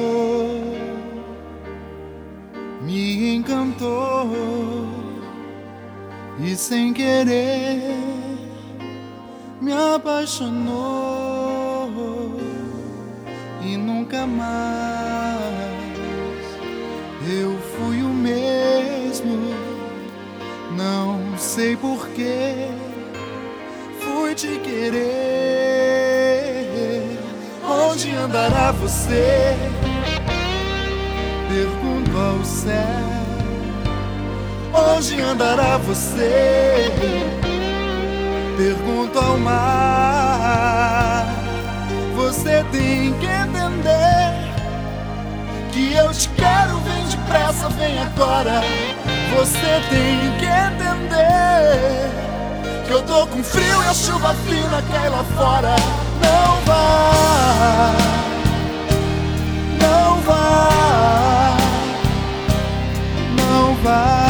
chegou, me encantou e sem querer me apaixonou e nunca mais eu fui o mesmo. Não sei porquê fui te querer. Onde andará você? Pergunto ao céu. Onde andará você? Pergunto ao mar. Você tem que entender que eu te quero, vem depressa, vem agora. Você tem que entender que eu tô com frio e a chuva fina cai lá fora. Não vá, não vá, não vá.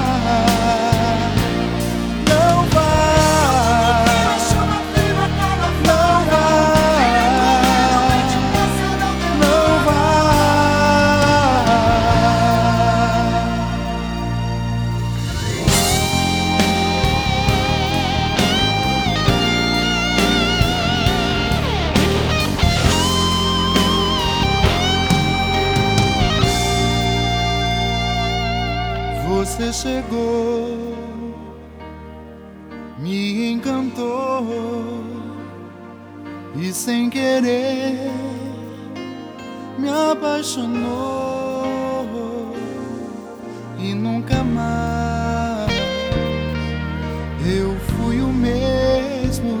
Você chegou, me encantou e sem querer me apaixonou e nunca mais eu fui o mesmo.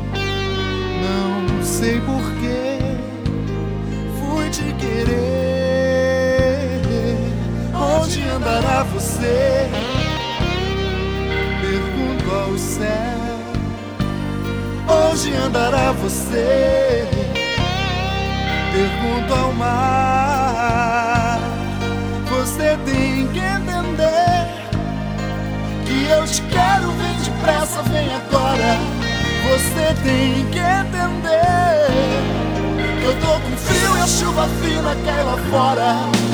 Não sei porquê fui te querer. Onde andará você? Pergunto ao céu. Onde andará você? Pergunto ao mar. Você tem que entender que eu te quero, vem depressa, vem agora. Você tem que entender que eu tô com frio e a chuva fina cai lá fora.